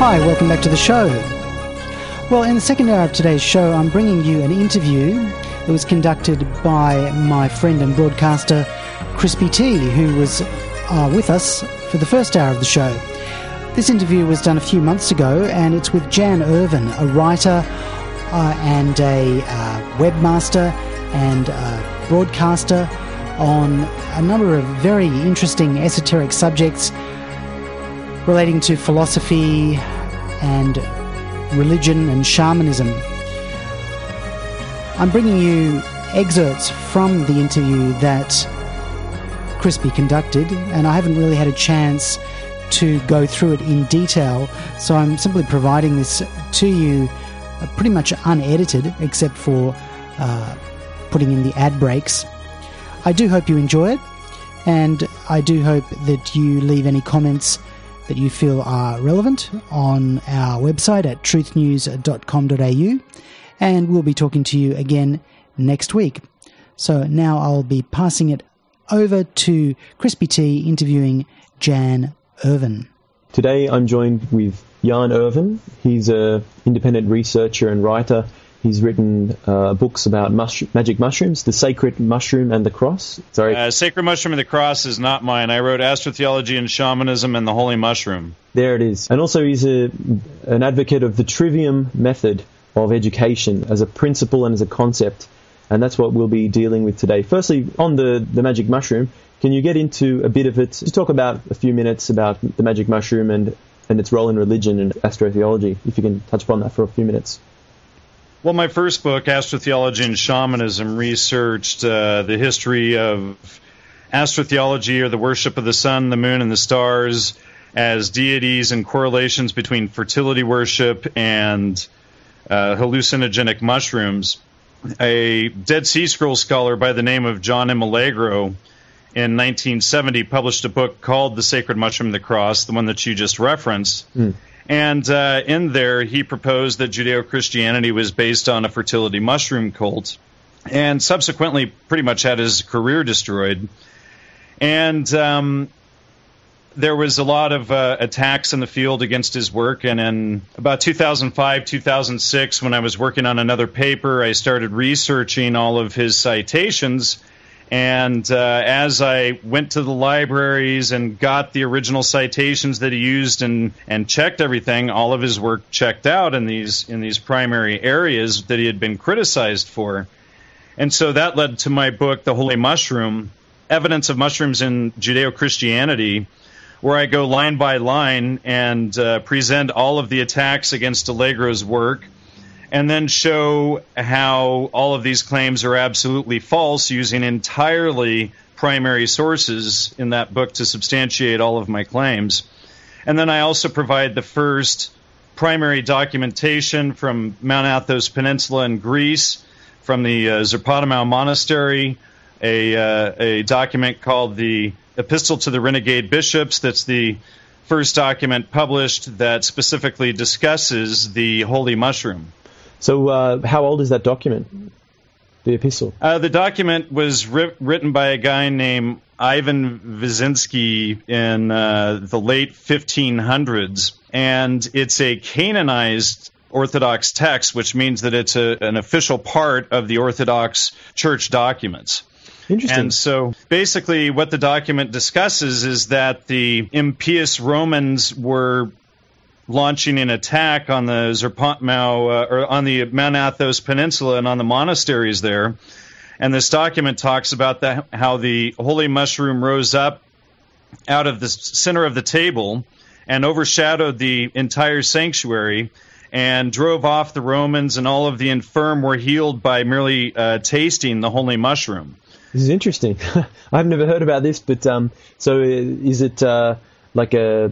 Hi, welcome back to the show. Well, in the second hour of today's show, I'm bringing you an interview that was conducted by my friend and broadcaster, Crispy T, who was with us for the first hour of the show. This interview was done a few months ago, and it's with Jan Irvin, a writer and a webmaster and broadcaster on a number of very interesting esoteric subjects relating to philosophy and religion and shamanism. I'm bringing you excerpts from the interview that Crispy conducted, and I haven't really had a chance to go through it in detail, so I'm simply providing this to you pretty much unedited, except for putting in the ad breaks. I do hope you enjoy it, and I do hope that you leave any comments that you feel are relevant on our website at truthnews.com.au, and we'll be talking to you again next week. So now I'll be passing it over to Crispy T interviewing Jan Irvin. Today I'm joined with Jan Irvin. He's an independent researcher and writer. He's written books about magic mushrooms, the sacred mushroom and the cross. Sorry. Sacred mushroom and the cross is not mine. I wrote Astrotheology and Shamanism and the Holy Mushroom. There it is. And also he's an advocate of the trivium method of education as a principle and as a concept. And that's what we'll be dealing with today. Firstly, on the magic mushroom, can you get into a bit of it? Just talk about a few minutes about the magic mushroom and its role in religion and astrotheology, if you can touch upon that for a few minutes. Well, my first book, Astrotheology and Shamanism, researched the history of astrotheology, or the worship of the sun, the moon, and the stars as deities, and correlations between fertility worship and hallucinogenic mushrooms. A Dead Sea Scrolls scholar by the name of John M. Allegro in 1970 published a book called The Sacred Mushroom and the Cross, the one that you just referenced. And in there, he proposed that Judeo-Christianity was based on a fertility mushroom cult, and subsequently pretty much had his career destroyed. And there was a lot of attacks in the field against his work, and in about 2005, 2006, when I was working on another paper, I started researching all of his citations. And as I went to the libraries and got the original citations that he used and checked everything, all of his work checked out in these primary areas that he had been criticized for. And so that led to my book, The Holy Mushroom, Evidence of Mushrooms in Judeo-Christianity, where I go line by line and present all of the attacks against Allegro's work, and then show how all of these claims are absolutely false, using entirely primary sources in that book to substantiate all of my claims. And then I also provide the first primary documentation from Mount Athos Peninsula in Greece, from the Zerpatamau Monastery, a document called the Epistle to the Renegade Bishops. That's the first document published that specifically discusses the holy mushroom. So how old is that document, the epistle? The document was written by a guy named Ivan Wyszynski in the late 1500s, and it's a canonized Orthodox text, which means that it's an official part of the Orthodox Church documents. Interesting. And so basically what the document discusses is that the impious Romans were launching an attack on the Zerpatamau, or on the Mount Athos Peninsula and on the monasteries there. And this document talks about how the holy mushroom rose up out of the center of the table and overshadowed the entire sanctuary and drove off the Romans, and all of the infirm were healed by merely tasting the holy mushroom. This is interesting. I've never heard about this, but so is it like a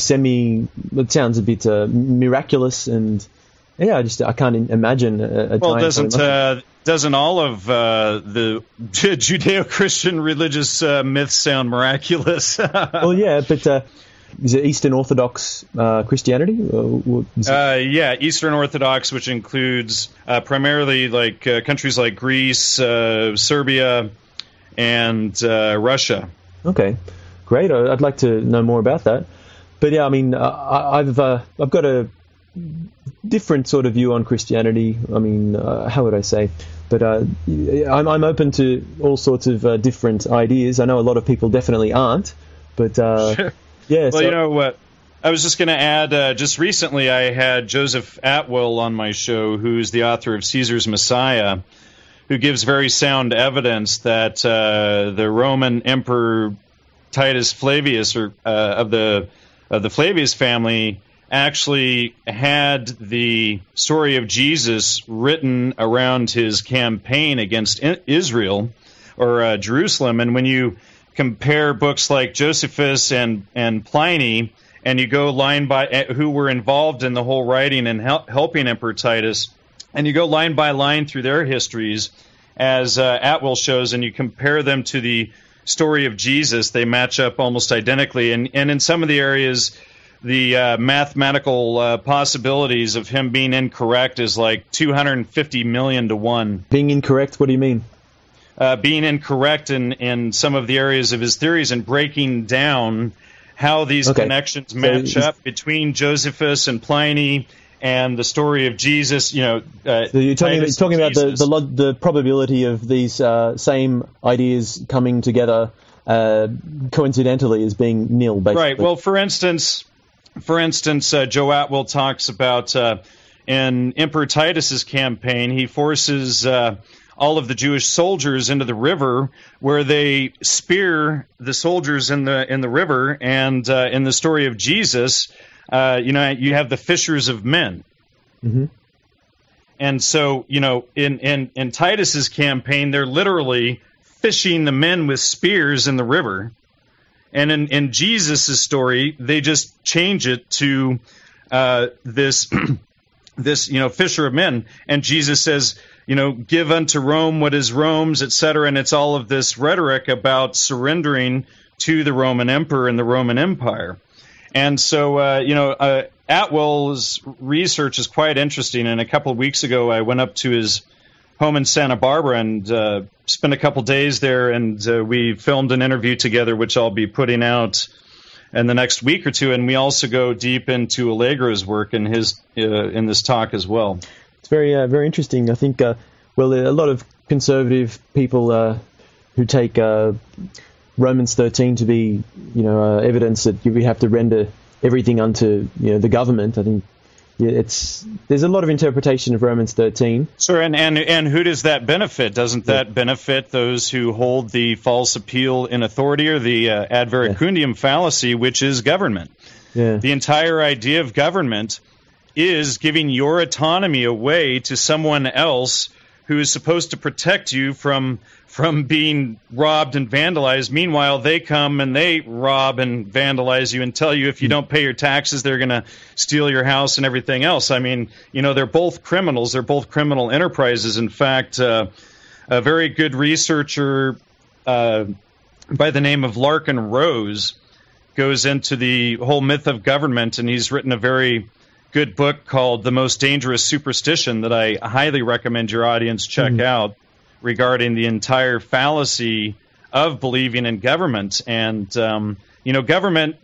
it sounds a bit miraculous, and yeah, I can't imagine a well, giant doesn't all of the Judeo-Christian religious myths sound miraculous? Well, yeah, but is it Eastern Orthodox Christianity? Yeah, Eastern Orthodox, which includes primarily like countries like Greece, Serbia, and Russia. Okay. Great. I'd like to know more about that. But yeah, I mean, I've got a different sort of view on Christianity. I mean, how would I say? But I'm open to all sorts of different ideas. I know a lot of people definitely aren't. But sure. Yeah. Well, so, you know what? I was just going to add, just recently I had Joseph Atwill on my show, who's the author of Caesar's Messiah, who gives very sound evidence that the Roman Emperor Titus Flavius, or of the Flavius family, actually had the story of Jesus written around his campaign against Israel or Jerusalem. And when you compare books like Josephus and Pliny, and you go line by who were involved in the whole writing and helping Emperor Titus, and you go line by line through their histories, as Atwill shows, and you compare them to the story of Jesus, they match up almost identically. And in some of the areas, the mathematical possibilities of him being incorrect is like 250 million to 1. Being incorrect, what do you mean? Being incorrect in some of the areas of his theories and breaking down how these connections match up between Josephus and Pliny and the story of Jesus. So you're talking about the probability of these same ideas coming together coincidentally as being nil, basically. Right. Well, for instance, Joe Atwill talks about in Emperor Titus's campaign, he forces all of the Jewish soldiers into the river, where they spear the soldiers in the river. And in the story of Jesus, you have the fishers of men. Mm-hmm. And so, in Titus's campaign, they're literally fishing the men with spears in the river. And in Jesus' story, they just change it to this fisher of men. And Jesus says, give unto Rome what is Rome's, etc. And it's all of this rhetoric about surrendering to the Roman emperor and the Roman Empire. And so, Atwill's research is quite interesting. And a couple of weeks ago, I went up to his home in Santa Barbara and spent a couple days there. And we filmed an interview together, which I'll be putting out in the next week or two. And we also go deep into Allegro's work in this talk as well. It's very, very interesting. I think, a lot of conservative people who take Romans 13 to be, evidence that we have to render everything unto, the government. I think there's a lot of interpretation of Romans 13. Sure, and who does that benefit? Doesn't that benefit those who hold the false appeal in authority, or the ad verecundium fallacy, which is government? Yeah. The entire idea of government is giving your autonomy away to someone else who is supposed to protect you from being robbed and vandalized. Meanwhile, they come and they rob and vandalize you and tell you if you don't pay your taxes, they're going to steal your house and everything else. I mean, they're both criminals. They're both criminal enterprises. In fact, a very good researcher by the name of Larkin Rose goes into the whole myth of government, and he's written a very good book called The Most Dangerous Superstition that I highly recommend your audience check out, regarding the entire fallacy of believing in government. And government,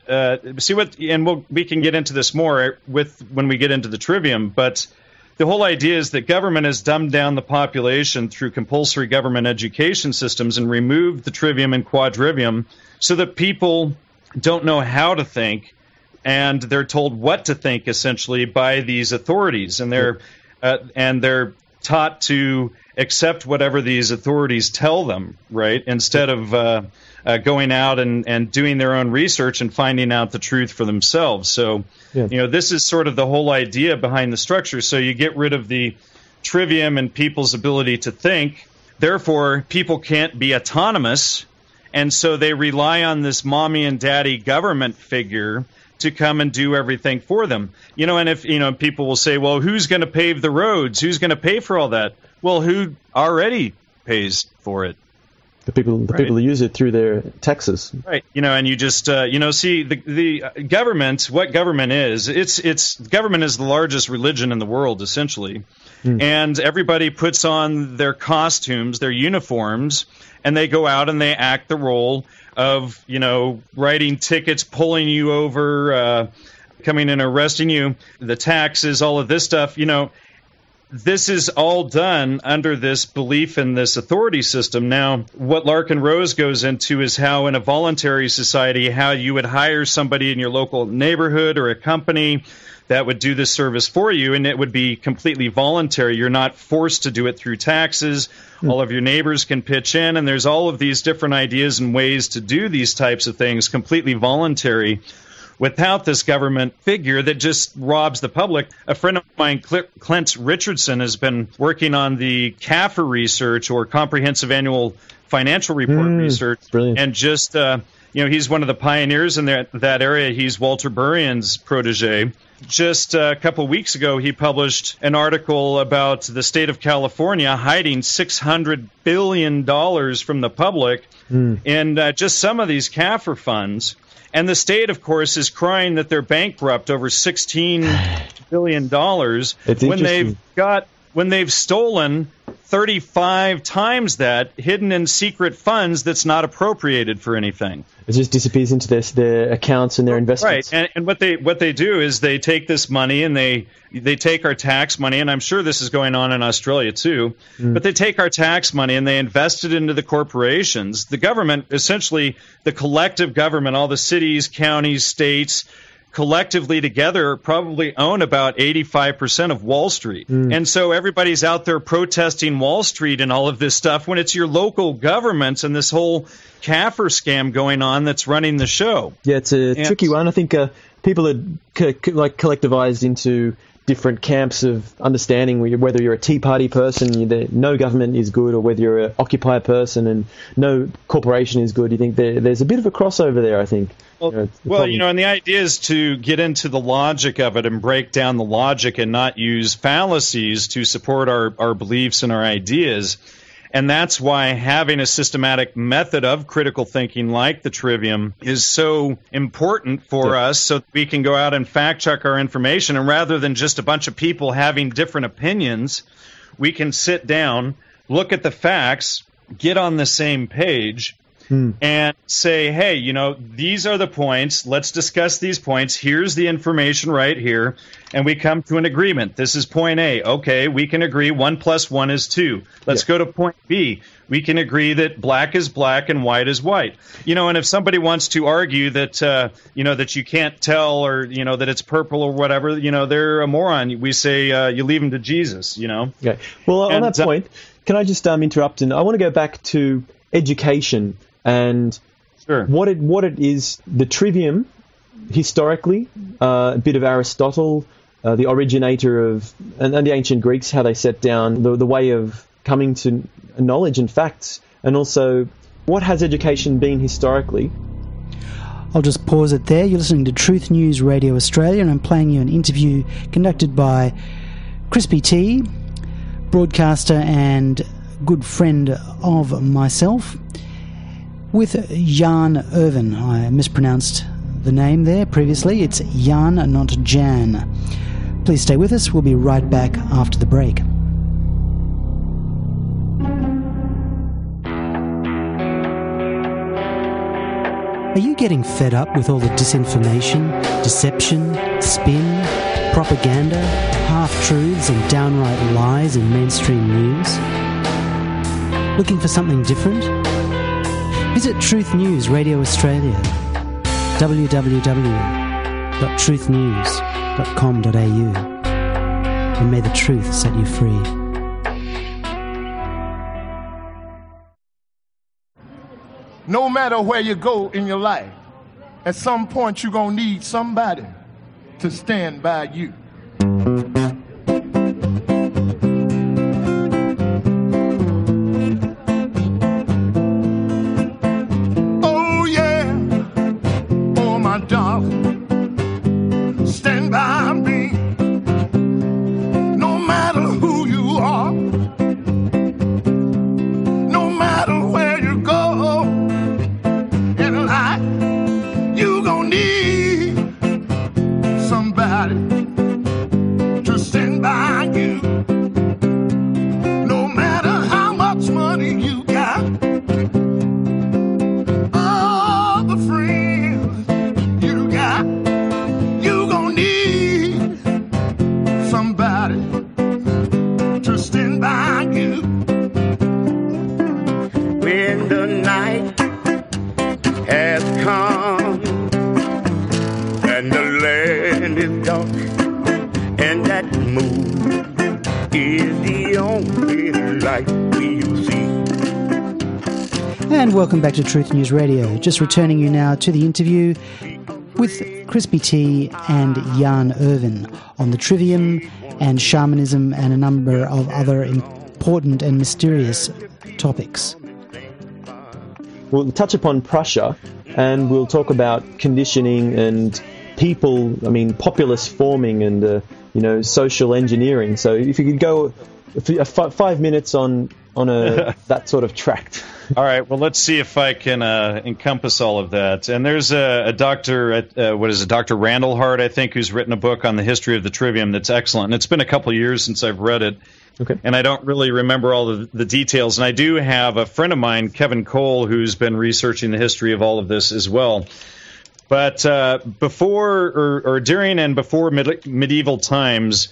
we can get into this more when we get into the trivium, but the whole idea is that government has dumbed down the population through compulsory government education systems and removed the trivium and quadrivium so that people don't know how to think, and they're told what to think, essentially, by these authorities, and they're taught to accept whatever these authorities tell them, right? Instead of going out and doing their own research and finding out the truth for themselves. So, this is sort of the whole idea behind the structure. So you get rid of the trivium and people's ability to think. Therefore, people can't be autonomous, and so they rely on this mommy and daddy government figure to come and do everything for them. And if, people will say, well, who's going to pave the roads? Who's going to pay for all that? Well, who already pays for it? The people who use it through their taxes. Right. And you just, see the government, what government is, government is the largest religion in the world, essentially. And everybody puts on their costumes, their uniforms, and they go out and they act the role of, writing tickets, pulling you over, coming and arresting you, the taxes, all of this stuff, This is all done under this belief in this authority system. Now, what Larkin Rose goes into is how in a voluntary society, how you would hire somebody in your local neighborhood or a company that would do this service for you, and it would be completely voluntary. You're not forced to do it through taxes. All of your neighbors can pitch in, and there's all of these different ideas and ways to do these types of things completely voluntary, without this government figure that just robs the public. A friend of mine, Clint Richardson, has been working on the CAFR research, or Comprehensive Annual Financial Report research. Brilliant. And just, he's one of the pioneers in that area. He's Walter Burian's protege. Just a couple weeks ago, he published an article about the state of California hiding $600 billion from the public in just some of these CAFR funds. And the state, of course, is crying that they're bankrupt over $16 billion when they've stolen 35 times that, hidden in secret funds that's not appropriated for anything. It just disappears into their accounts and their investments. Right, and what they do is they take this money and they take our tax money, and I'm sure this is going on in Australia too, but they take our tax money and they invest it into the corporations. The government, essentially the collective government, all the cities, counties, states, collectively together probably own about 85% of Wall Street. And so everybody's out there protesting Wall Street and all of this stuff when it's your local governments and this whole CAFR scam going on that's running the show. Yeah, it's a tricky one. I think people are collectivized into different camps of understanding whether you're a Tea Party person, no government is good, or whether you're an Occupy person and no corporation is good. You think there's a bit of a crossover there, I think. And the idea is to get into the logic of it and break down the logic and not use fallacies to support our beliefs and our ideas. And that's why having a systematic method of critical thinking like the Trivium is so important for us, so that we can go out and fact check our information. And rather than just a bunch of people having different opinions, we can sit down, look at the facts, get on the same page, and say, hey, these are the points. Let's discuss these points. Here's the information right here. And we come to an agreement. This is point A. Okay, we can agree 1 + 1 is 2. Let's go to point B. We can agree that black is black and white is white. And if somebody wants to argue that, that you can't tell, or, that it's purple or whatever, they're a moron. We say you leave them to Jesus, Okay. Well, on that point, can I just interrupt? And I want to go back to education and what it is. The Trivium, historically, a bit of Aristotle, the originator of, and the ancient Greeks, how they set down the way of coming to knowledge and facts, and also what has education been historically. I'll just pause it there. You're listening to Truth News Radio Australia, and I'm playing you an interview conducted by Crispy T, broadcaster and good friend of myself, with Jan Irvin. I mispronounced the name there previously. It's Jan, not Jan. Please stay with us. We'll be right back after the break. Are you getting fed up with all the disinformation, deception, spin, propaganda, half-truths and downright lies in mainstream news? Looking for something different? Visit Truth News Radio Australia, www.truthnews.com.au, and may the truth set you free. No matter where you go in your life, at some point you're going to need somebody to stand by you. Oh yeah, oh my darling, stand by me. No matter who you are, no matter where you go, And welcome back to Truth News Radio. Just returning you now to the interview with Crispy T and Jan Irvin on the trivium and shamanism and a number of other important and mysterious topics. We'll touch upon Prussia, and we'll talk about conditioning and people, populace forming and, social engineering. So if you could go 5 minutes on that sort of tract. All right. Well, let's see if I can encompass all of that. And there's a doctor, Dr. Randall Hart, I think, who's written a book on the history of the trivium that's excellent. And it's been a couple of years since I've read it. Okay. And I don't really remember all of the details. And I do have a friend of mine, Kevin Cole, who's been researching the history of all of this as well. But before or during and before medieval times,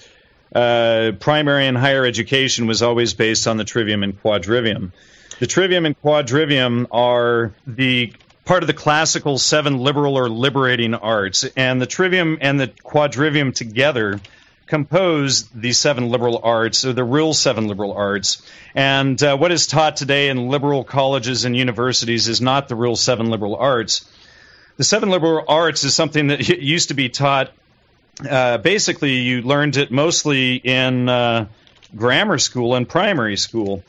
primary and higher education was always based on the trivium and quadrivium. The trivium and quadrivium are the part of the classical 7 liberal or liberating arts, and the trivium and the quadrivium together compose the 7 liberal arts, or the real 7 liberal arts. And what is taught today in liberal colleges and universities is not the real 7 liberal arts. The 7 liberal arts is something that used to be taught. Basically, you learned it mostly in grammar school and primary school.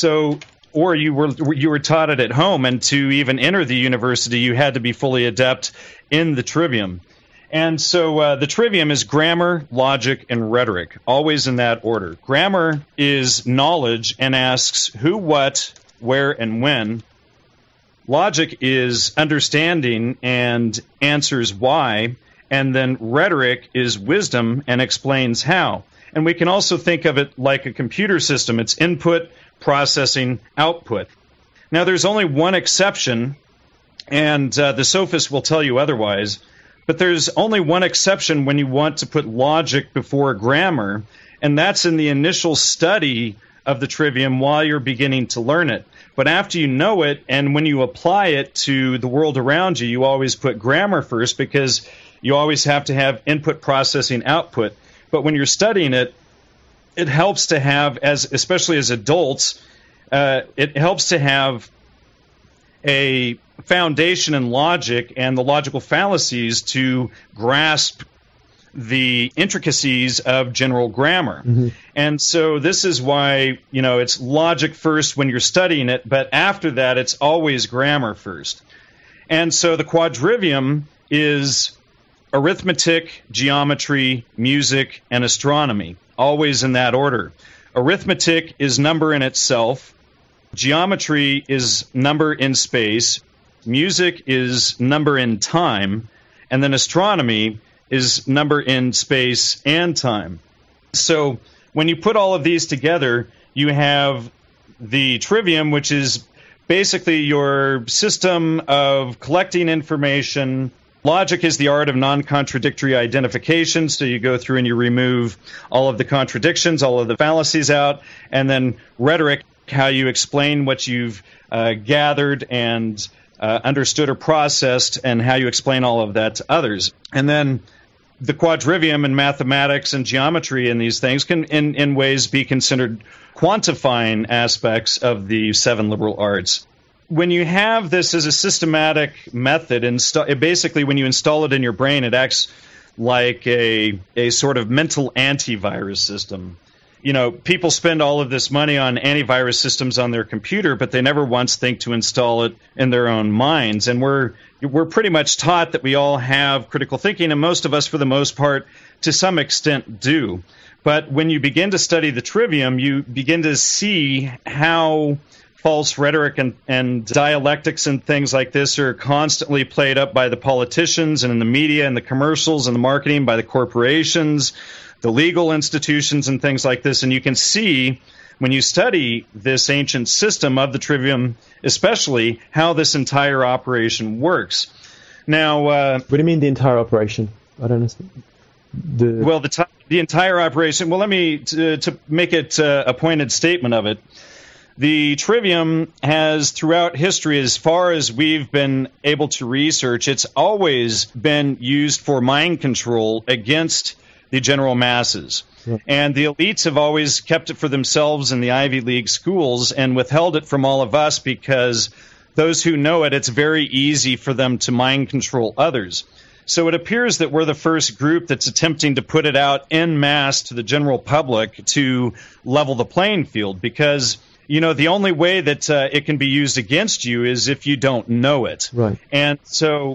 Or you were taught it at home, and to even enter the university, you had to be fully adept in the trivium. And so the trivium is grammar, logic, and rhetoric, always in that order. Grammar is knowledge and asks who, what, where, and when. Logic is understanding and answers why. And then rhetoric is wisdom and explains how. And we can also think of it like a computer system. It's input, processing, output. Now, there's only one exception, and the sophists will tell you otherwise, but there's only one exception when you want to put logic before grammar, and that's in the initial study of the trivium while you're beginning to learn it. But after you know it, and when you apply it to the world around you, you always put grammar first because you always have to have input, processing, output. But when you're studying it, it helps to have, especially as adults, it helps to have a foundation in logic and the logical fallacies to grasp the intricacies of general grammar. Mm-hmm. And so this is why, it's logic first when you're studying it, but after that, it's always grammar first. And so the quadrivium is arithmetic, geometry, music, and astronomy, always in that order. Arithmetic is number in itself. Geometry is number in space. Music is number in time. And then astronomy is number in space and time. So when you put all of these together, you have the trivium, which is basically your system of collecting information. Logic is the art of non-contradictory identification, so you go through and you remove all of the contradictions, all of the fallacies out, and then rhetoric, how you explain what you've gathered and understood or processed, and how you explain all of that to others. And then the quadrivium and mathematics and geometry and these things can, in ways, be considered quantifying aspects of the 7 liberal arts. When you have this as a systematic method, basically when you install it in your brain, it acts like a sort of mental antivirus system. People spend all of this money on antivirus systems on their computer, but they never once think to install it in their own minds. And we're pretty much taught that we all have critical thinking, and most of us, for the most part, to some extent do. But when you begin to study the trivium, you begin to see how false rhetoric and dialectics and things like this are constantly played up by the politicians and in the media and the commercials and the marketing by the corporations, the legal institutions and things like this. And you can see when you study this ancient system of the trivium, especially, how this entire operation works. Now, what do you mean the entire operation? I don't understand. The entire operation. Well, let me to make it a pointed statement of it. The trivium has, throughout history, as far as we've been able to research, it's always been used for mind control against the general masses. Yeah. And the elites have always kept it for themselves in the Ivy League schools and withheld it from all of us because those who know it, it's very easy for them to mind control others. So it appears that we're the first group that's attempting to put it out en masse to the general public to level the playing field, because the only way that it can be used against you is if you don't know it. Right. And so,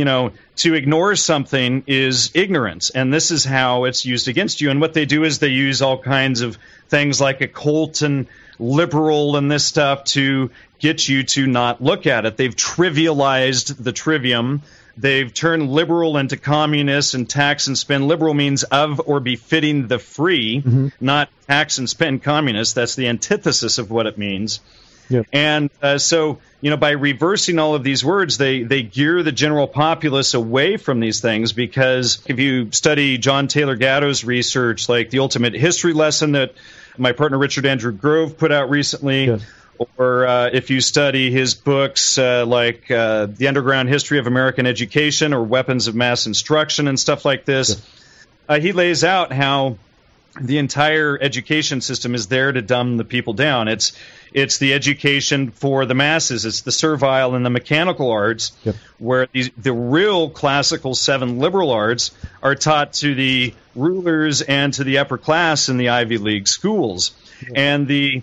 to ignore something is ignorance, and this is how it's used against you. And what they do is they use all kinds of things like occult and liberal and this stuff to get you to not look at it. They've trivialized the trivium. They've turned liberal into communist and tax and spend. Liberal means of or befitting the free, not tax and spend communist. That's the antithesis of what it means. Yep. And so, by reversing all of these words, they gear the general populace away from these things, because if you study John Taylor Gatto's research, like the Ultimate History Lesson that my partner Richard Andrew Grove put out recently, yes. Or if you study his books like The Underground History of American Education or Weapons of Mass Instruction and stuff like this, he lays out how the entire education system is there to dumb the people down. It's the education for the masses. It's the servile and the mechanical arts, where the real classical 7 liberal arts are taught to the rulers and to the upper class in the Ivy League schools. And the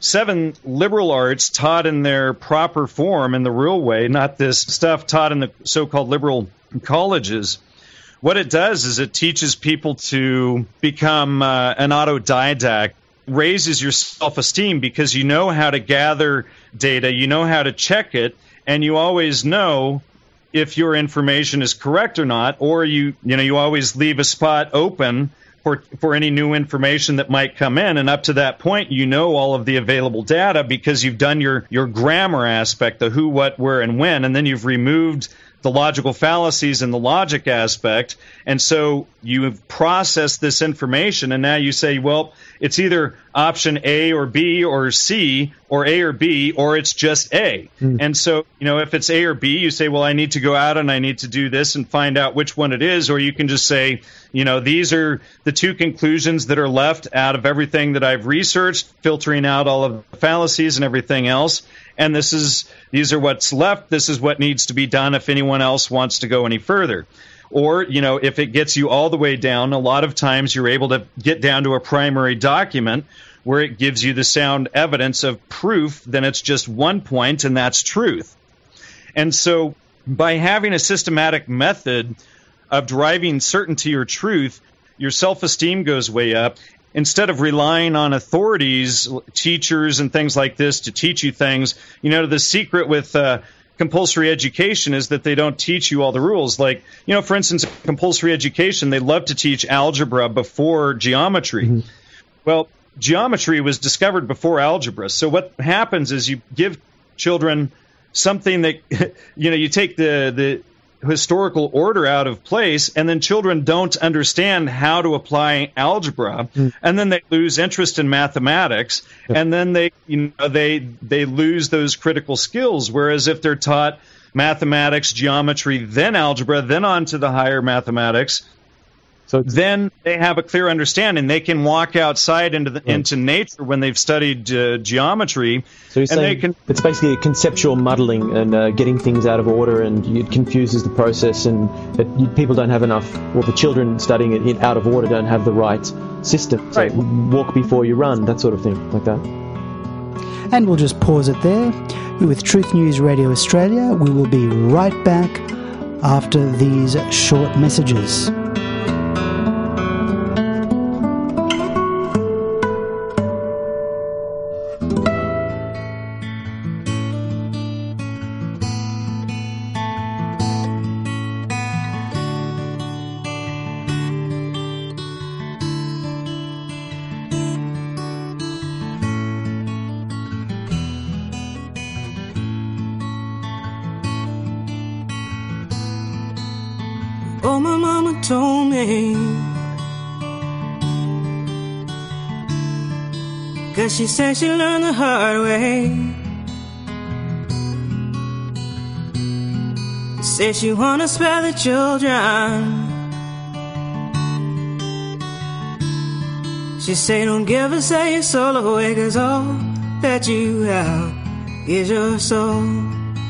7 liberal arts taught in their proper form, in the real way, not this stuff taught in the so-called liberal colleges. What it does is it teaches people to become an autodidact, raises your self-esteem, because you know how to gather data, you know how to check it, and you always know if your information is correct or not, or you always leave a spot open for any new information that might come in. And up to that point, you know all of the available data because you've done your grammar aspect, the who, what, where, and when, and then you've removed the logical fallacies in the logic aspect. And so you've processed this information, and now you say, well, it's either option A or B or C, or A or B, or it's just A. And so, if it's A or B, you say, well, I need to go out and I need to do this and find out which one it is. Or you can just say, these are the 2 conclusions that are left out of everything that I've researched, filtering out all of the fallacies and everything else. And these are what's left. This is what needs to be done if anyone else wants to go any further. Or, if it gets you all the way down, a lot of times you're able to get down to a primary document where it gives you the sound evidence of proof, then it's just one point, and that's truth. And so by having a systematic method of deriving certainty or truth, your self-esteem goes way up. Instead of relying on authorities, teachers, and things like this to teach you things, the secret with compulsory education is that they don't teach you all the rules. Like, for instance, compulsory education, they love to teach algebra before geometry. Well, geometry was discovered before algebra. So what happens is you give children something that, you take the historical order out of place, and then children don't understand how to apply algebra, and then they lose interest in mathematics, and then they lose those critical skills. Whereas if they're taught mathematics, geometry, then algebra, then on to the higher mathematics, so then they have a clear understanding. They can walk outside into nature when they've studied geometry. So you're saying it's basically a conceptual muddling and getting things out of order, and it confuses the process, and people don't have enough, the children studying it out of order don't have the right system. So walk before you run, that sort of thing, like that. And we'll just pause it there. You're with Truth News Radio Australia. We will be right back after these short messages. Oh, my mama told me, 'cause she said she learned the hard way. Said she wanna spare the children. She said don't give us your soul away, 'cause all that you have is your soul.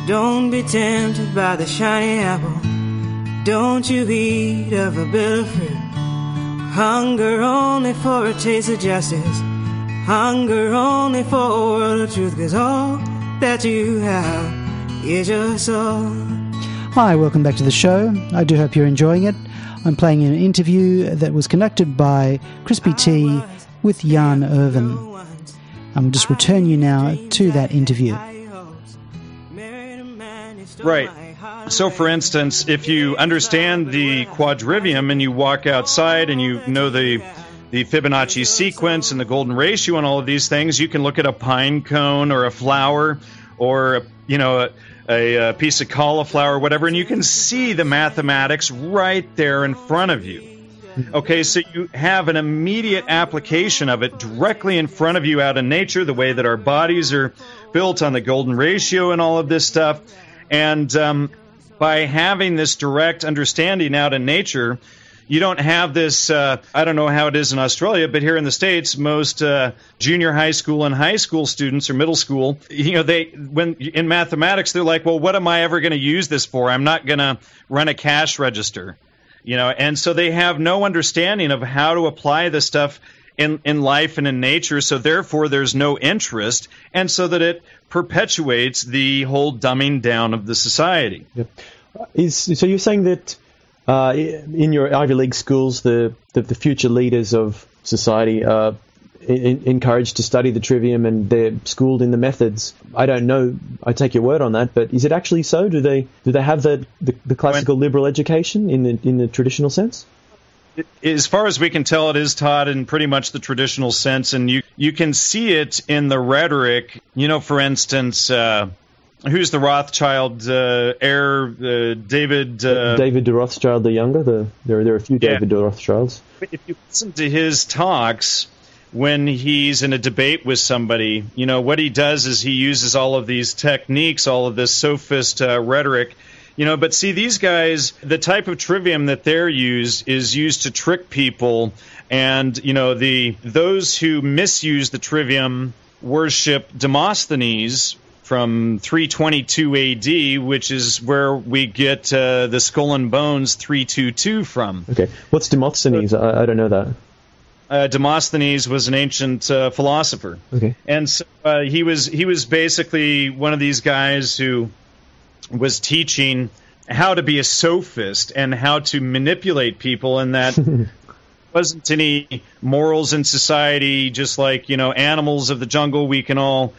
Don't be tempted by the shiny apple. Don't you eat of a bitter fruit. Hunger only for a taste of justice. Hunger only for a world of truth. 'Cause all that you have is your soul. Hi, welcome back to the show. I do hope you're enjoying it. I'm playing an interview that was conducted by Crispy T with Jan Irvin. I'll just return you now to that interview. Right. So, for instance, if you understand the quadrivium and you walk outside and you know the Fibonacci sequence and the golden ratio and all of these things, you can look at a pine cone or a flower or, a piece of cauliflower or whatever, and you can see the mathematics right there in front of you. Okay, so you have an immediate application of it directly in front of you out in nature, the way that our bodies are built on the golden ratio and all of this stuff. And by having this direct understanding out in nature, you don't have this, I don't know how it is in Australia, but here in the States, most junior high school and high school students or middle school, when in mathematics, they're like, well, what am I ever going to use this for? I'm not going to run a cash register, and so they have no understanding of how to apply this stuff in life and in nature, so therefore there's no interest, and so that it perpetuates the whole dumbing down of the society. Yep. So you're saying that in your Ivy League schools, the future leaders of society are encouraged to study the trivium and they're schooled in the methods. I don't know. I take your word on that, but is it actually so? Do they have the classical liberal education in the traditional sense? As far as we can tell, it is taught in pretty much the traditional sense, and you can see it in the rhetoric. For instance, who's the Rothschild heir? David de Rothschild the Younger. There are a few David de Rothschilds. If you listen to his talks when he's in a debate with somebody, what he does is he uses all of these techniques, all of this sophist rhetoric. But see, these guys, the type of trivium that they're used is used to trick people, and those who misuse the trivium worship Demosthenes from 322 A.D., which is where we get the Skull and Bones 322 from. Okay, what's Demosthenes? I don't know that. Demosthenes was an ancient philosopher. Okay, and so he was basically one of these guys who was teaching how to be a sophist and how to manipulate people, and that wasn't any morals in society, just like, animals of the jungle, we can all,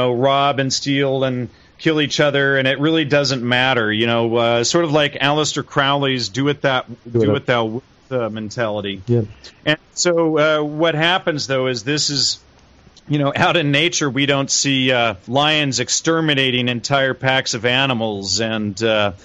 rob and steal and kill each other, and it really doesn't matter, sort of like Aleister Crowley's do it thou wilt mentality. Yeah. And so what happens, though, is this is, out in nature, we don't see lions exterminating entire packs of animals and,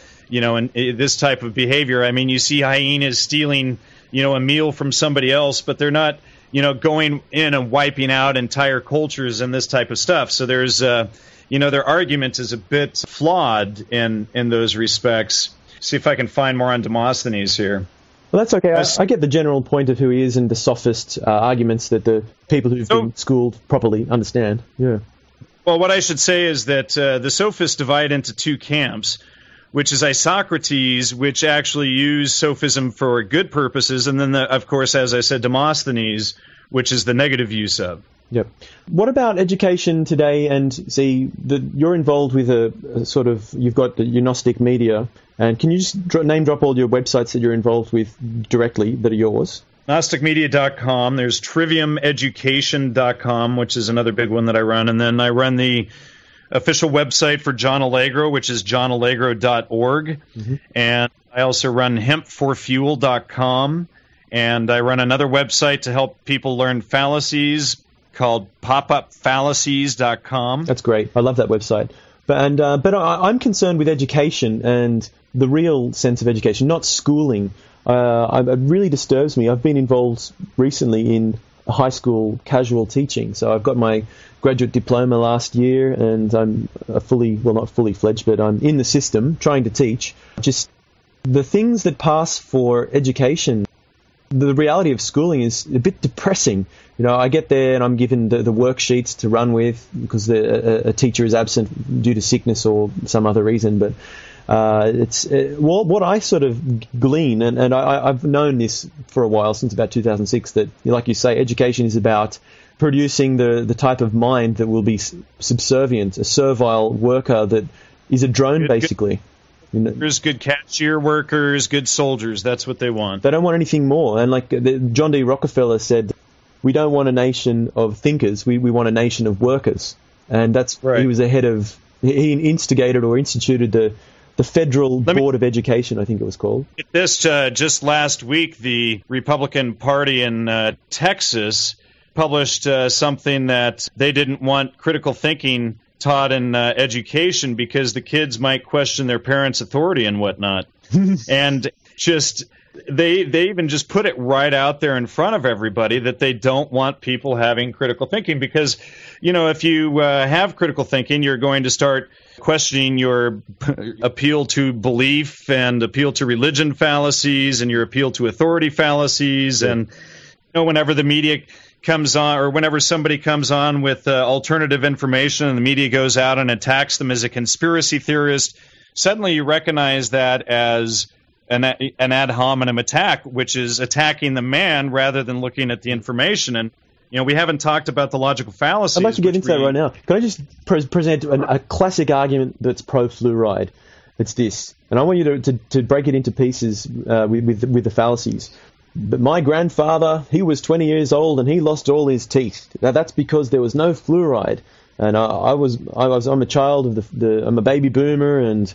and this type of behavior. I mean, you see hyenas stealing, a meal from somebody else, but they're not, going in and wiping out entire cultures and this type of stuff. So there's, their argument is a bit flawed in those respects. See if I can find more on Demosthenes here. Well, that's okay. I get the general point of who he is and the sophist arguments that the people who've been schooled properly understand. Yeah. Well, what I should say is that the sophists divide into two camps, which is Isocrates, which actually used sophism for good purposes, and then, of course, as I said, Demosthenes, which is the negative use of. Yep. What about education today? And see, you're involved with a sort of, you've got the Gnostic Media, and can you just name drop all your websites that you're involved with directly that are yours? GnosticMedia.com. There's TriviumEducation.com, which is another big one that I run, and then I run the official website for John Allegro, which is johnallegro.org, and I also run hempforfuel.com, and I run another website to help people learn fallacies called popupfallacies.com. That's great. I love that website. But I'm concerned with education and the real sense of education, not schooling. It really disturbs me. I've been involved recently in high school casual teaching. So I've got my graduate diploma last year, and I'm not fully fledged, but I'm in the system trying to teach. Just the things that pass for education, the reality of schooling is a bit depressing. I get there and I'm given the worksheets to run with because a teacher is absent due to sickness or some other reason. But what I sort of glean, and I've known this for a while, since about 2006, that, like you say, education is about producing the type of mind that will be subservient, a servile worker that is a drone, basically. There's good cashier workers, good soldiers. That's what they want. They don't want anything more. And like John D. Rockefeller said, we don't want a nation of thinkers. We want a nation of workers. And that's right. He instigated or instituted the Federal Board of Education, I think it was called. This just last week, the Republican Party in Texas published something that they didn't want critical thinking taught in education because the kids might question their parents' authority and whatnot. And just they even just put it right out there in front of everybody that they don't want people having critical thinking because, if you have critical thinking, you're going to start questioning your appeal to belief and appeal to religion fallacies and your appeal to authority fallacies. Yeah. And whenever the media comes on, or whenever somebody comes on with alternative information and the media goes out and attacks them as a conspiracy theorist, suddenly you recognize that as an ad hominem attack, which is attacking the man rather than looking at the information. And we haven't talked about the logical fallacies. I'd like to get into that right now. Can I just present a classic argument that's pro-fluoride? It's this, and I want you to break it into pieces with the fallacies. But my grandfather, he was 20 years old and he lost all his teeth. Now that's because there was no fluoride. And I'm a child of I'm a baby boomer, and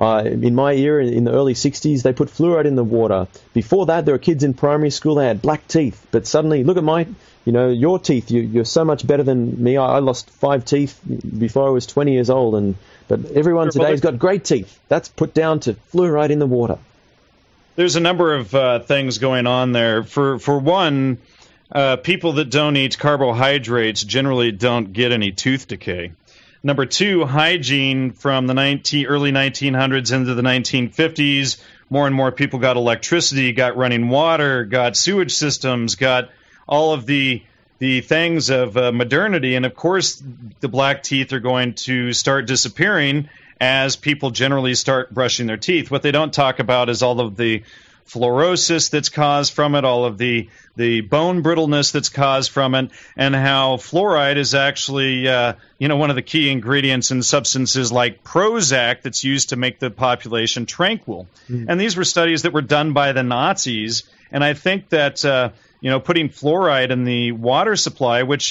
in my era, in the early 60s, they put fluoride in the water. Before that, there were kids in primary school, they had black teeth. But suddenly, look at your teeth. You're so much better than me. I lost 5 teeth before I was 20 years old. But everyone today has got great teeth. That's put down to fluoride in the water. There's a number of things going on there. For one, people that don't eat carbohydrates generally don't get any tooth decay. Number two, hygiene from the early 1900s into the 1950s. More and more people got electricity, got running water, got sewage systems, got all of the things of modernity. And, of course, the black teeth are going to start disappearing as people generally start brushing their teeth. What they don't talk about is all of the fluorosis that's caused from it, all of the bone brittleness that's caused from it, and how fluoride is actually one of the key ingredients in substances like Prozac that's used to make the population tranquil. And these were studies that were done by the Nazis, and I think that putting fluoride in the water supply, which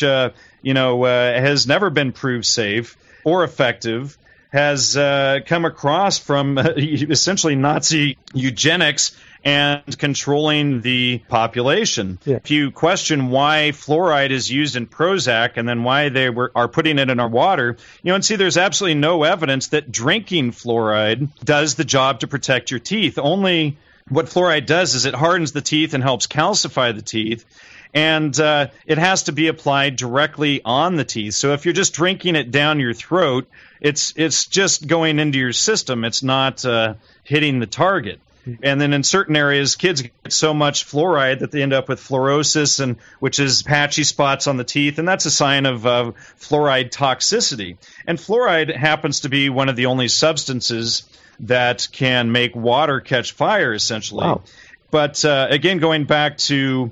has never been proved safe or effective, has come across from essentially Nazi eugenics and controlling the population. Yeah. If you question why fluoride is used in Prozac and then why they are putting it in our water, and see there's absolutely no evidence that drinking fluoride does the job to protect your teeth. Only what fluoride does is it hardens the teeth and helps calcify the teeth. And it has to be applied directly on the teeth. So if you're just drinking it down your throat, it's just going into your system. It's not hitting the target. And then in certain areas, kids get so much fluoride that they end up with fluorosis, which is patchy spots on the teeth, and that's a sign of fluoride toxicity. And fluoride happens to be one of the only substances that can make water catch fire, essentially. Wow. But again, going back to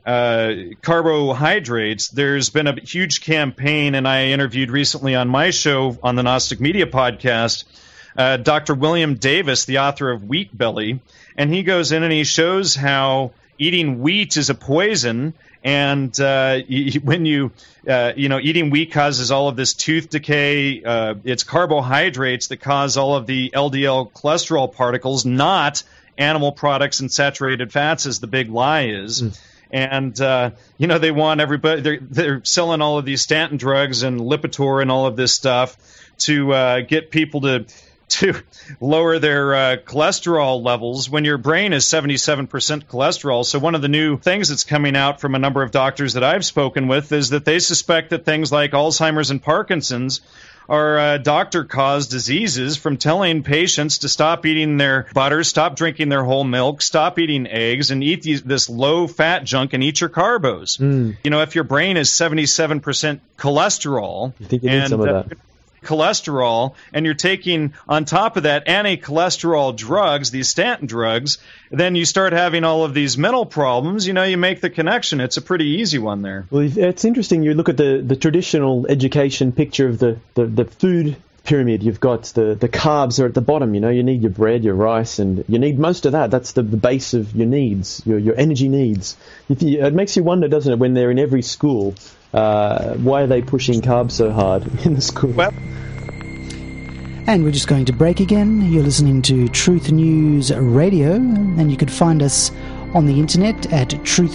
carbohydrates, there's been a huge campaign, and I interviewed recently on my show on the Gnostic Media podcast Dr. William Davis, the author of Wheat Belly, and he goes in and he shows how eating wheat is a poison, and when eating wheat causes all of this tooth decay. It's carbohydrates that cause all of the LDL cholesterol particles, not animal products and saturated fats, as the big lie is. And, they want everybody, they're selling all of these statin drugs and Lipitor and all of this stuff to get people to to lower their cholesterol levels when your brain is 77% cholesterol. So one of the new things that's coming out from a number of doctors that I've spoken with is that they suspect that things like Alzheimer's and Parkinson's are doctor-caused diseases from telling patients to stop eating their butter, stop drinking their whole milk, stop eating eggs, and eat this low-fat junk and eat your carbos. You know, if your brain is 77% cholesterol, you think you need some of that. Cholesterol, and you're taking on top of that anti-cholesterol drugs, these statin drugs, then you start having all of these mental problems. You know, you make the connection. It's a pretty easy one there. Well, it's interesting. You look at the traditional education picture of the food pyramid. You've got the carbs are at the bottom. You know, you need your bread, your rice, and you need most of that. That's the base of your needs, your energy needs. It makes you wonder, doesn't it, when they're in every school, why are they pushing carbs so hard in the school? Well, and we're just going to break again. You're listening to Truth News Radio, and you could find us on the internet at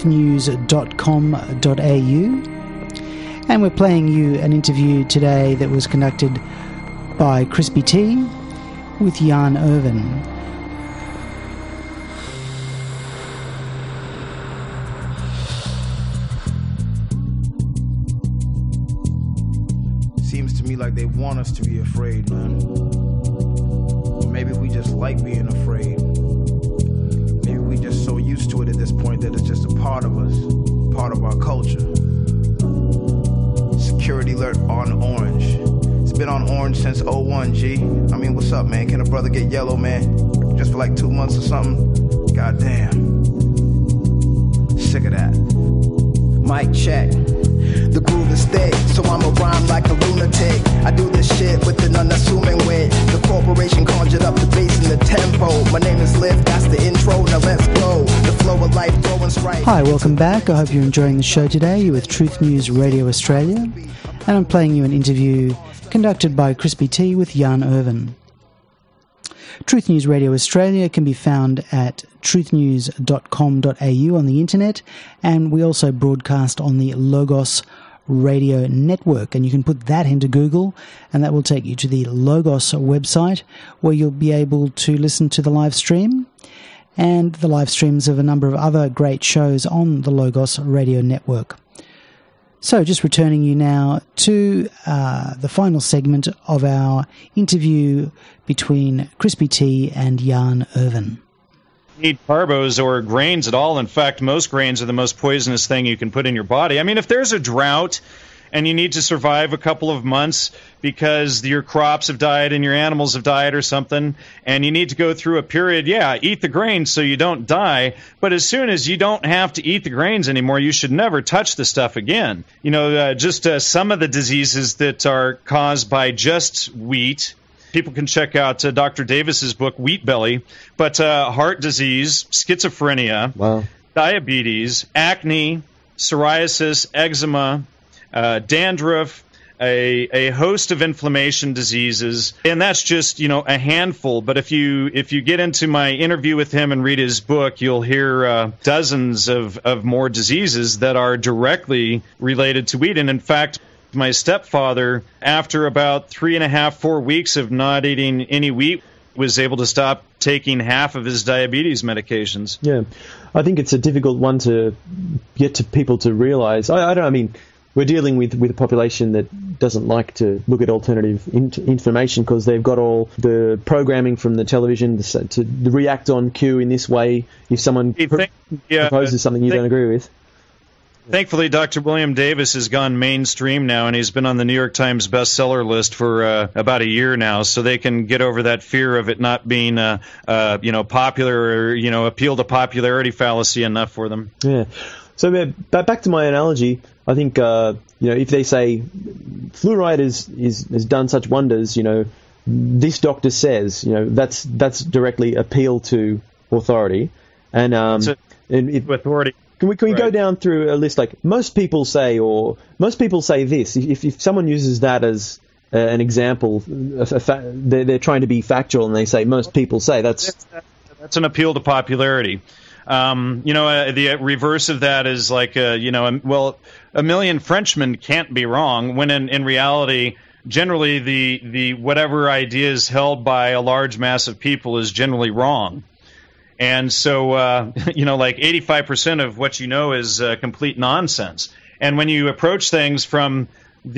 truthnews.com.au. And we're playing you an interview today that was conducted by Crispy T with Jan Irvin. Seems to me like they want us to be afraid, man. Or maybe we just like being afraid. Maybe we just so used to it at this point that it's just a part of us, part of our culture. Security alert on orange. It's been on orange since 01, G. I mean, what's up, man? Can a brother get yellow, man? Just for like 2 months or something? Goddamn. Sick of that. Mic check. The groove is thick, so I'ma rhyme like a lunatic. I do this shit with an unassuming wit. The corporation conjured up the bass and the tempo. My name is Liv, that's the intro, now let's go. The flow of life throwing strike. Hi, welcome back. I hope you're enjoying the show today. You're with Truth News Radio Australia, and I'm playing you an interview conducted by Crispy T with Jan Irvin. Truth News Radio Australia can be found at truthnews.com.au on the internet, and we also broadcast on the Logos Radio Network, and you can put that into Google and that will take you to the Logos website, where you'll be able to listen to the live stream and the live streams of a number of other great shows on the Logos Radio Network. So just returning you now to the final segment of our interview between Crispy T and Jan Irvin. Need carbos or grains at all. In fact, most grains are the most poisonous thing you can put in your body. I mean, if there's a drought and you need to survive a couple of months because your crops have died and your animals have died or something, and you need to go through a period, yeah, eat the grains so you don't die. But as soon as you don't have to eat the grains anymore, you should never touch the stuff again. You know, just some of the diseases that are caused by just wheat. People can check out Dr. Davis's book, Wheat Belly. But heart disease, schizophrenia, wow, diabetes, acne, psoriasis, eczema, dandruff, a host of inflammation diseases, and that's just, you know, a handful. But if you get into my interview with him and read his book, you'll hear dozens of more diseases that are directly related to wheat. And in fact, my stepfather, after about 3.5, 4 weeks of not eating any wheat, was able to stop taking half of his diabetes medications. Yeah, I think it's a difficult one to get to people to realize. I mean, we're dealing with a population that doesn't like to look at alternative information because they've got all the programming from the television to react on cue in this way if someone proposes something you don't agree with. Thankfully, Dr. William Davis has gone mainstream now, and he's been on the New York Times bestseller list for about a year now, so they can get over that fear of it not being, popular or, appeal to popularity fallacy enough for them. Yeah. So back to my analogy, I think, if they say fluoride has done such wonders, this doctor says, that's directly appeal to authority. And authority. Can we go down through a list like most people say this? If someone uses that as an example, they're trying to be factual and they say most people say that's an appeal to popularity. The reverse of that is like a million Frenchmen can't be wrong, when in reality generally the whatever idea is held by a large mass of people is generally wrong. And so, like 85% of what you know is complete nonsense. And when you approach things from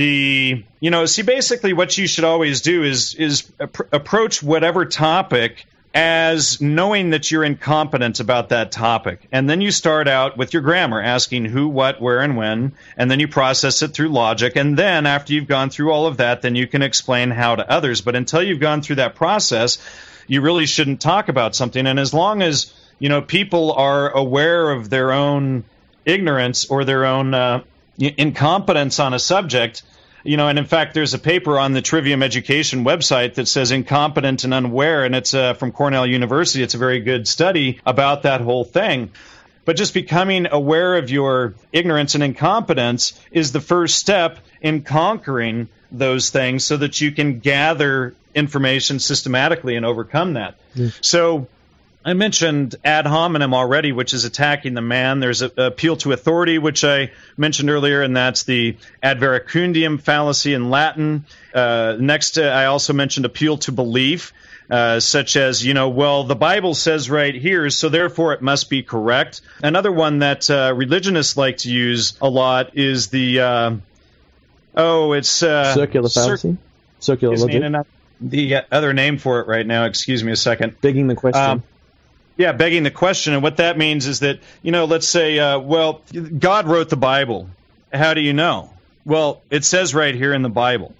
basically what you should always do is approach whatever topic as knowing that you're incompetent about that topic. And then you start out with your grammar, asking who, what, where, and when, and then you process it through logic. And then after you've gone through all of that, then you can explain how to others. But until you've gone through that process, you really shouldn't talk about something. And as long as, people are aware of their own ignorance or their own incompetence on a subject, and in fact, there's a paper on the Trivium Education website that says incompetent and unaware, and it's from Cornell University. It's a very good study about that whole thing. But just becoming aware of your ignorance and incompetence is the first step in conquering those things so that you can gather information systematically and overcome that. So I mentioned ad hominem already, which is attacking the man. There's an appeal to authority, which I mentioned earlier, and that's the ad verecundium fallacy in Latin. Next, I also mentioned appeal to belief, such as, the Bible says right here, so therefore it must be correct. Another one that religionists like to use a lot is the, circular fallacy? Circular logic? The other name for it right now, excuse me a second. Begging the question. Begging the question. And what that means is that, let's say, God wrote the Bible. How do you know? Well, it says right here in the Bible.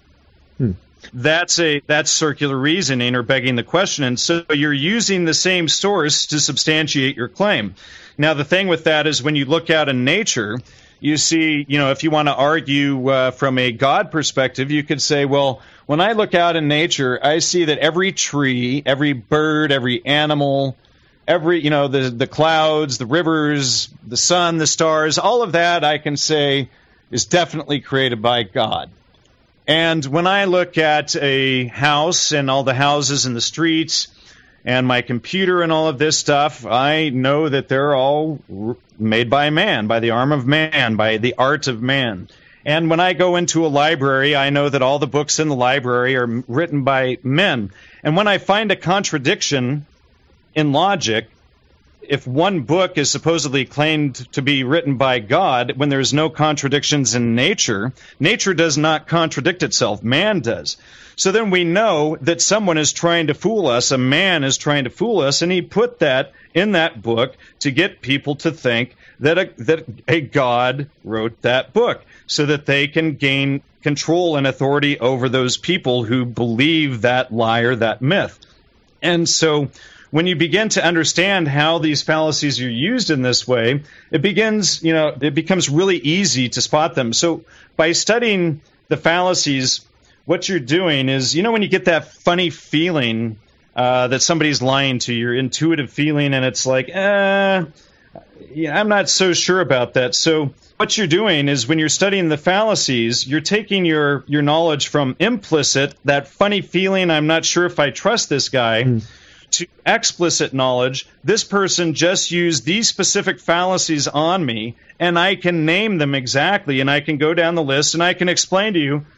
That's circular reasoning or begging the question. And so you're using the same source to substantiate your claim. Now, the thing with that is when you look out in nature, you see, if you want to argue from a God perspective, you could say, well, when I look out in nature, I see that every tree, every bird, every animal, every, the clouds, the rivers, the sun, the stars, all of that I can say is definitely created by God. And when I look at a house and all the houses and the streets and my computer and all of this stuff, I know that they're all made by man, by the arm of man, by the art of man. And when I go into a library, I know that all the books in the library are written by men. And when I find a contradiction in logic, if one book is supposedly claimed to be written by God, when there's no contradictions in nature, nature does not contradict itself. Man does. So then we know that someone is trying to fool us, a man is trying to fool us, and he put that in that book to get people to think that a God wrote that book so that they can gain control and authority over those people who believe that lie or that myth. And so when you begin to understand how these fallacies are used in this way, it becomes really easy to spot them. So by studying the fallacies, what you're doing is, when you get that funny feeling that somebody's lying to you, your intuitive feeling, and it's like, I'm not so sure about that. So what you're doing is when you're studying the fallacies, you're taking your knowledge from implicit, that funny feeling, I'm not sure if I trust this guy, to explicit knowledge, this person just used these specific fallacies on me, and I can name them exactly, and I can go down the list, and I can explain to you,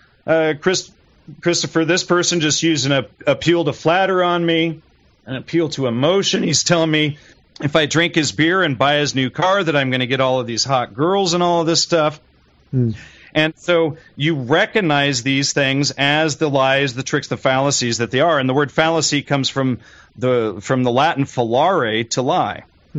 Christopher, this person just used an appeal to flatter on me, an appeal to emotion. He's telling me if I drink his beer and buy his new car that I'm going to get all of these hot girls and all of this stuff. And so you recognize these things as the lies, the tricks, the fallacies that they are. And the word fallacy comes from the Latin fallare, to lie.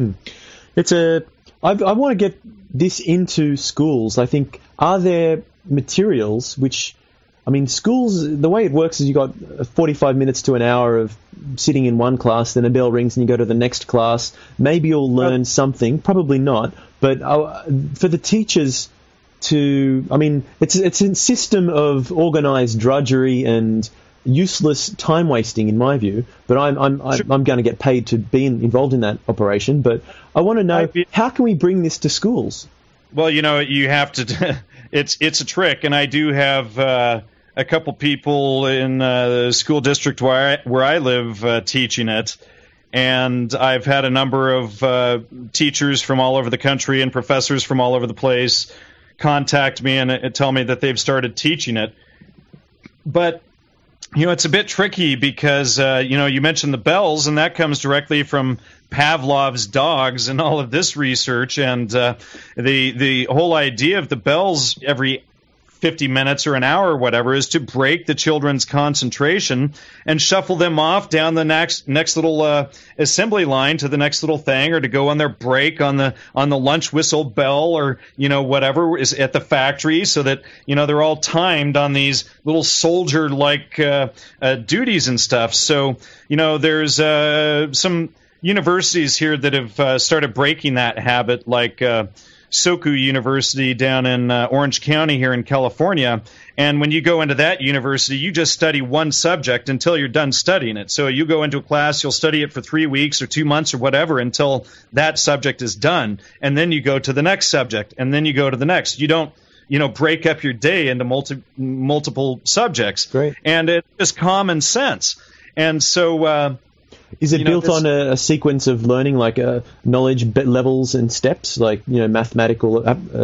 I want to get this into schools. I think, are there materials which, schools, the way it works is you got 45 minutes to an hour of sitting in one class, then a bell rings and you go to the next class. Maybe you'll learn something, probably not. But for the teachers it's a system of organized drudgery and useless time wasting, in my view. But I'm going to get paid to be involved in that operation. But I want to know, how can we bring this to schools? Well, you have to. It's a trick, and I do have a couple people in the school district where I live teaching it. And I've had a number of teachers from all over the country and professors from all over the place contact me and tell me that they've started teaching it. But it's a bit tricky because, you mentioned the bells, and that comes directly from Pavlov's dogs and all of this research. And the whole idea of the bells every 50 minutes or an hour or whatever is to break the children's concentration and shuffle them off down the next little assembly line to the next little thing, or to go on their break on the lunch whistle bell, or whatever is at the factory, so that they're all timed on these little soldier like duties and stuff. So there's some universities here that have started breaking that habit, like Soku University down in Orange County here in California. And when you go into that university, you just study one subject until you're done studying it. So you go into a class, you'll study it for 3 weeks or 2 months or whatever until that subject is done. And then you go to the next subject, and then you go to the next. You don't break up your day into multiple subjects. Great. And it's just common sense. And so is it built on a sequence of learning, like knowledge levels and steps, like mathematical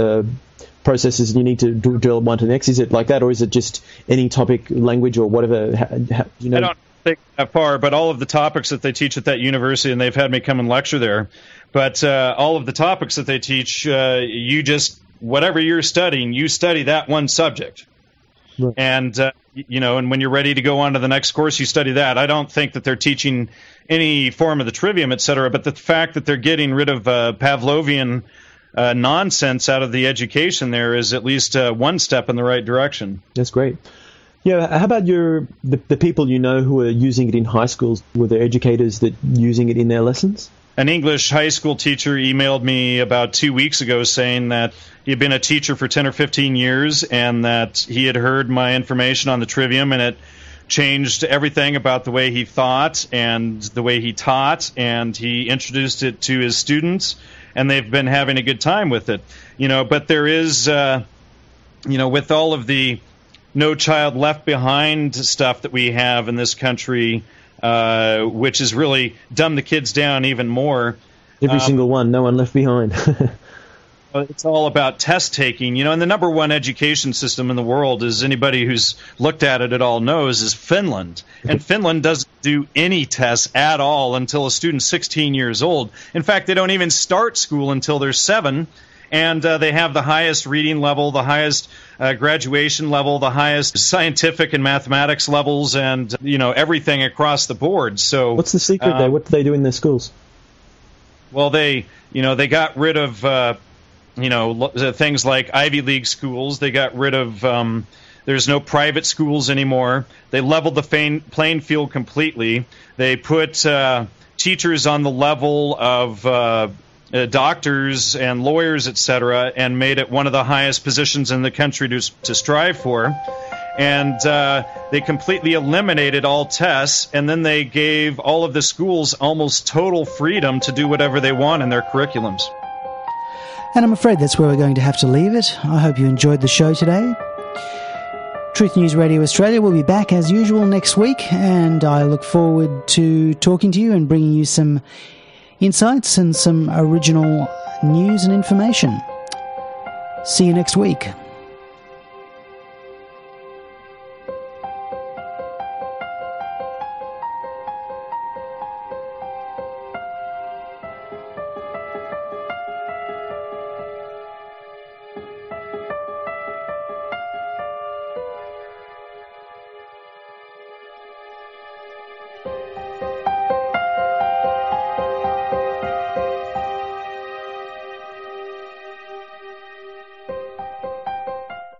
processes you need to drill one to the next? Is it like that, or is it just any topic, language, or whatever? I don't think that far, but all of the topics that they teach at that university, and they've had me come and lecture there, but all of the topics that they teach, you just, whatever you're studying, you study that one subject. Right. And and when you're ready to go on to the next course, you study that. I don't think that they're teaching any form of the trivium, et cetera, but the fact that they're getting rid of Pavlovian nonsense out of the education there is at least one step in the right direction. That's great. Yeah, how about the people who are using it in high schools? Were there educators that using it in their lessons? An English high school teacher emailed me about 2 weeks ago saying that he had been a teacher for 10 or 15 years, and that he had heard my information on the trivium, and it changed everything about the way he thought and the way he taught, and he introduced it to his students, and they've been having a good time with it. But there is, with all of the No Child Left Behind stuff that we have in this country, which has really dumbed the kids down even more. Every single one, no one left behind. It's all about test taking, and the number one education system in the world, as anybody who's looked at it at all knows, is Finland. And Finland doesn't do any tests at all until a student's 16 years old. In fact, they don't even start school until they're 7. And they have the highest reading level, the highest graduation level, the highest scientific and mathematics levels, and everything across the board. So, what's the secret there? What do they do in their schools? Well, they got rid of things like Ivy League schools. They got rid of there's no private schools anymore. They leveled the playing field completely. They put teachers on the level of doctors and lawyers, etc., and made it one of the highest positions in the country to strive for. And they completely eliminated all tests, and then they gave all of the schools almost total freedom to do whatever they want in their curriculums. And I'm afraid that's where we're going to have to leave it. I hope you enjoyed the show today. Truth News Radio Australia will be back as usual next week, and I look forward to talking to you and bringing you some insights and some original news and information. See you next week.